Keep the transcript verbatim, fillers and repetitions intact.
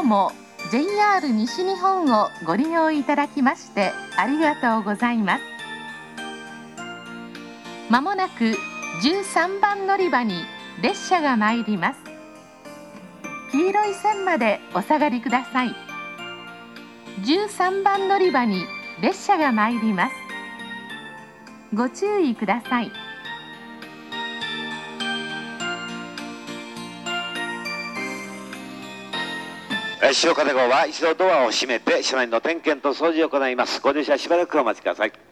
も ジェイアール 西日本をご利用いただきましてありがとうございます。まもなくじゅうさんばん乗り場に列車が参ります。黄色い線までお下がりください。じゅうさんばん乗り場に列車が参ります。ご注意ください。 白金号は一度ドアを閉めて車内の点検と掃除を行います。ご乗車しばらくお待ちください。